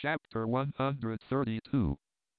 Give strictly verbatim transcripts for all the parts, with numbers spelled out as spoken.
Chapter one hundred thirty-two.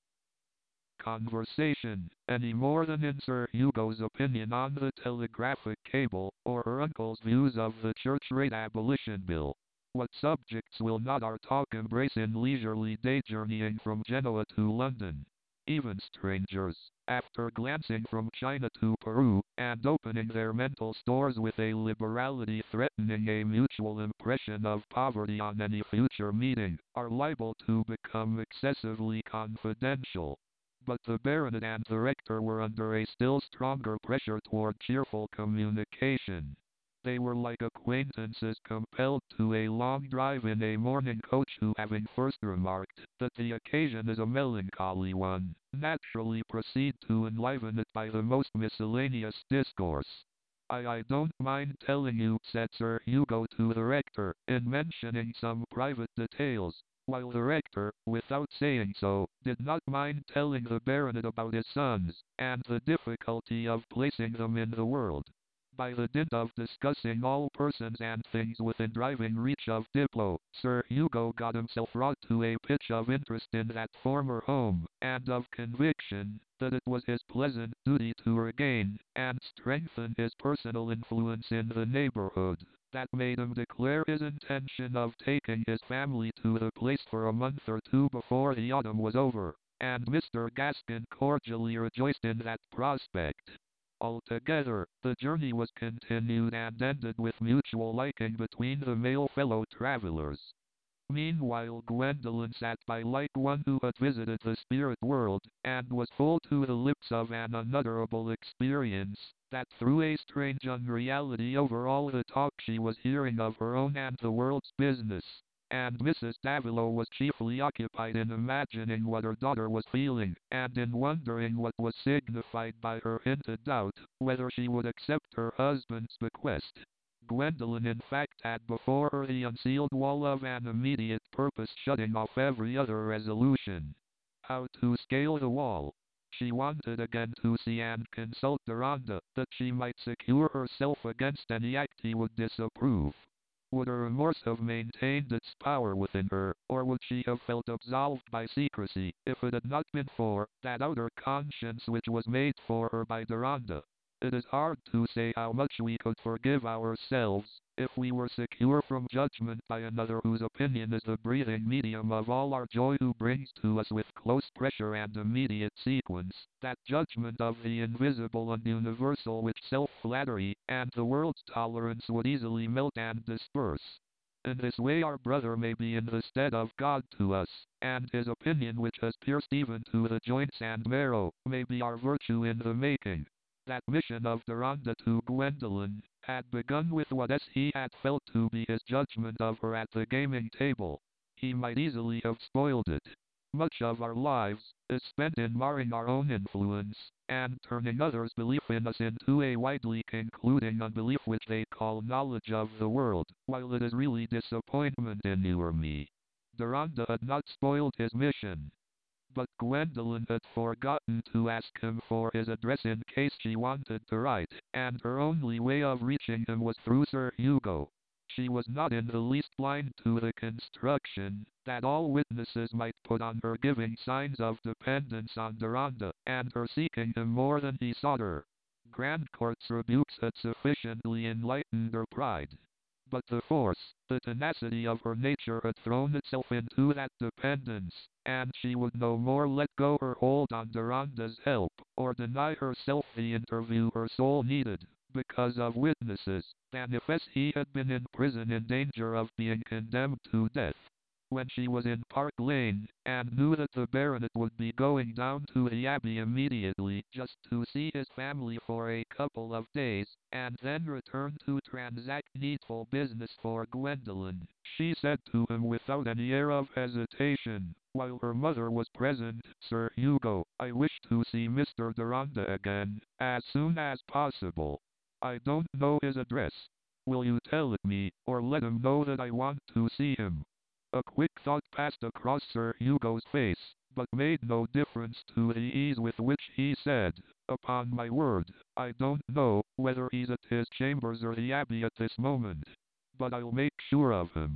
Conversation, any more than in Sir Hugo's opinion on the telegraphic cable, or her uncle's views of the church rate abolition bill. What subjects will not our talk embrace in leisurely day journeying from Genoa to London? Even strangers, after glancing from China to Peru, and opening their mental stores with a liberality threatening a mutual impression of poverty on any future meeting, are liable to become excessively confidential. But the baronet and the rector were under a still stronger pressure toward cheerful communication. They were like acquaintances compelled to a long drive in a mourning coach who, having first remarked that the occasion is a melancholy one, naturally proceed to enliven it by the most miscellaneous discourse. I, I don't mind telling you, said Sir Hugo to the rector, in mentioning some private details, while the rector, without saying so, did not mind telling the baronet about his sons, and the difficulty of placing them in the world. By the dint of discussing all persons and things within driving reach of Diplo, Sir Hugo got himself wrought to a pitch of interest in that former home, and of conviction that it was his pleasant duty to regain and strengthen his personal influence in the neighborhood, that made him declare his intention of taking his family to the place for a month or two before the autumn was over, and Mister Gaskin cordially rejoiced in that prospect. Altogether, the journey was continued and ended with mutual liking between the male fellow travelers. Meanwhile Gwendolen sat by like one who had visited the spirit world, and was full to the lips of an unutterable experience, that threw a strange unreality over all the talk she was hearing of her own and the world's business. And Missus Davilo was chiefly occupied in imagining what her daughter was feeling, and in wondering what was signified by her hinted doubt, whether she would accept her husband's bequest. Gwendolen in fact had before her the unsealed wall of an immediate purpose shutting off every other resolution. How to scale the wall? She wanted again to see and consult Deronda, that she might secure herself against any act he would disapprove. Would her remorse have maintained its power within her, or would she have felt absolved by secrecy, if it had not been for that outer conscience which was made for her by Deronda? It is hard to say how much we could forgive ourselves, if we were secure from judgment by another whose opinion is the breathing medium of all our joy, who brings to us with close pressure and immediate sequence, that judgment of the invisible and universal which self-flattery, and the world's tolerance would easily melt and disperse. In this way our brother may be in the stead of God to us, and his opinion which has pierced even to the joints and marrow, may be our virtue in the making. That mission of Deronda to Gwendolen had begun with what as he had felt to be his judgment of her at the gaming table. He might easily have spoiled it. Much of our lives is spent in marring our own influence, and turning others' belief in us into a widely concluding unbelief which they call knowledge of the world, while it is really disappointment in you or me. Deronda had not spoiled his mission. But Gwendolen had forgotten to ask him for his address in case she wanted to write, and her only way of reaching him was through Sir Hugo. She was not in the least blind to the construction that all witnesses might put on her giving signs of dependence on Deronda, and her seeking him more than he sought her. Grandcourt's rebukes had sufficiently enlightened her pride. But the force, the tenacity of her nature had thrown itself into that dependence, and she would no more let go her hold on Deronda's help, or deny herself the interview her soul needed, because of witnesses, than if as he had been in prison in danger of being condemned to death. When she was in Park Lane, and knew that the baronet would be going down to the Abbey immediately, just to see his family for a couple of days, and then return to transact needful business for Gwendolen, she said to him without any air of hesitation, while her mother was present, "Sir Hugo, I wish to see Mister Deronda again, as soon as possible. I don't know his address. Will you tell it me, or let him know that I want to see him?" A quick thought passed across Sir Hugo's face, but made no difference to the ease with which he said, "Upon my word, I don't know whether he's at his chambers or the Abbey at this moment. But I'll make sure of him.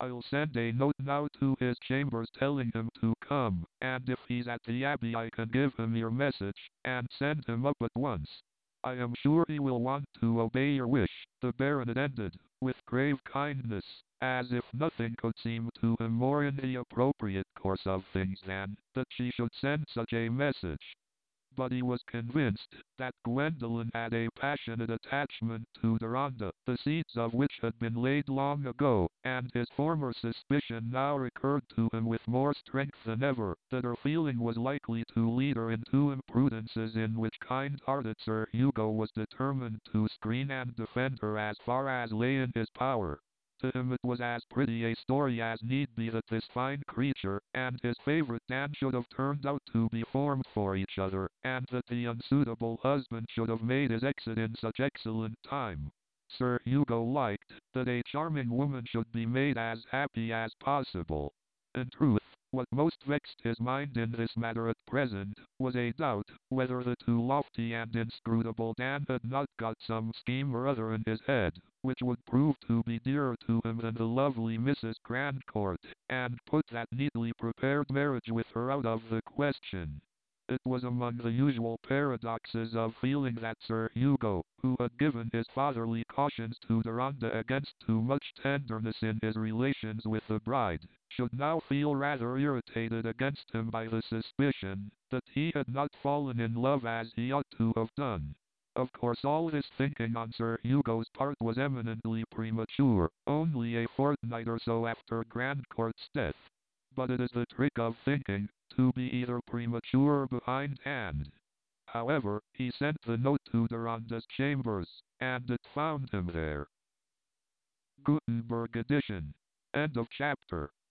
I'll send a note now to his chambers telling him to come, and if he's at the Abbey I can give him your message, and send him up at once. I am sure he will want to obey your wish." The baronet ended, with grave kindness, as if nothing could seem to him more in the appropriate course of things than that she should send such a message. But he was convinced that Gwendolen had a passionate attachment to Deronda, the seeds of which had been laid long ago, and his former suspicion now recurred to him with more strength than ever, that her feeling was likely to lead her into imprudences in which kind-hearted Sir Hugo was determined to screen and defend her as far as lay in his power. To him it was as pretty a story as need be that this fine creature and his favourite Dan should have turned out to be formed for each other, and that the unsuitable husband should have made his exit in such excellent time. Sir Hugo liked that a charming woman should be made as happy as possible. In truth, what most vexed his mind in this matter at present, was a doubt whether the too lofty and inscrutable Dan had not got some scheme or other in his head, which would prove to be dearer to him than the lovely Missus Grandcourt, and put that neatly prepared marriage with her out of the question. It was among the usual paradoxes of feeling that Sir Hugo, who had given his fatherly cautions to Deronda against too much tenderness in his relations with the bride, should now feel rather irritated against him by the suspicion that he had not fallen in love as he ought to have done. Of course all this thinking on Sir Hugo's part was eminently premature, only a fortnight or so after Grandcourt's death. But it is the trick of thinking, to be either premature or behindhand. However, he sent the note to Deronda's chambers, and it found him there. Gutenberg edition. End of chapter.